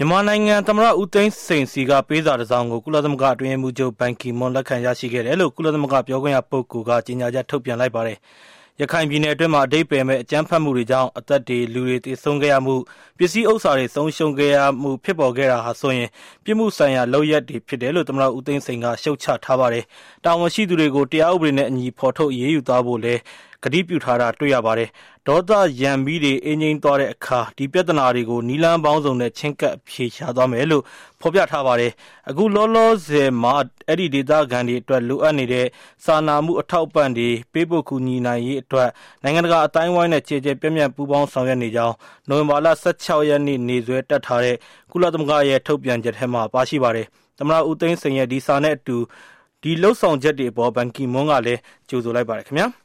မြန်မာနိုင်ငံသမ္မတဦးသိန်းစိန်စီကပေးစာတစ်စောင်ကိုကုလသမဂ္ဂအတွင်းရေးမှူးချုပ်ဘန်ကီမွန်လက်ခံရရှိခဲ့တယ်လို့ကုလသမဂ္ဂပြောခွင့်ရပုဂ္ဂိုလ်ကကြေညာချက်ထုတ်ပြန်လိုက်ပါတယ်။ရခိုင်ပြည်နယ်အတွင်းမှာအဓိပ္ပာယ်မဲ့အကြမ်းဖက်မှုတွေကြောင့်အသက်တွေလူတွေသေဆုံးခဲ့ရမှုပစ္စည်းဥစ္စာတွေဆုံးရှုံးခဲ့ရမှုဖြစ်ပေါ်ခဲ့တာဟာဆိုရင်ပြစ်မှုဆိုင်ရာလုပ်ရက်တွေဖြစ်တယ်လို့သမ္မတဦးသိန်းစိန်ကရှုတ်ချထားပါတယ်။တာဝန်ရှိသူတွေကိုတရားဥပဒေနဲ့အညီဖော်ထုတ်အရေးယူသွားဖို့လည်းကတိပြုထားတာတွေ့ရပါတယ်။ဒေါသရန်မီတွေအင်းငိမ့်သွားတဲ့အခါဒီပြဿနာတွေကိုနီလန်းပေါင်းစုံနဲ့ချင်းကပ်ဖြေရှာသွားမယ်လို့ဖော်ပြထားပါတယ်။အခုလောလောဆယ်မှာအဲ့ဒီဒေသခံတွေအတွက်လိုအပ်နေတဲ့စာနာမှုအထောက်အပံ့တွေပေးဖို့ကူညီနိုင်ရေးအတွက်နိုင်ငံတကာအတိုင်းအဝိုင်းနဲ့ခြေခြေပြန့်ပြန့်ပူးပေါင်းဆောင်ရွက်နေကြောင်းနိုဝင်ဘာလ16ရက်နေ့နေ့စွဲတက်ထားတဲ့ကုလသမဂ္ဂရဲ့ထုတ်ပြန်ချက်ထဲမှာပါရှိပါတယ်။သမ္မတဦးသိန်းစိန်ရဲ့ဒီစာနဲ့အတူဒီလှုပ်ဆောင်ချက်တွေအပေါ်ဘန်ကီမွန်ကလည်းကြိုဆိုလိုက်ပါတယ်ခင်ဗျာ။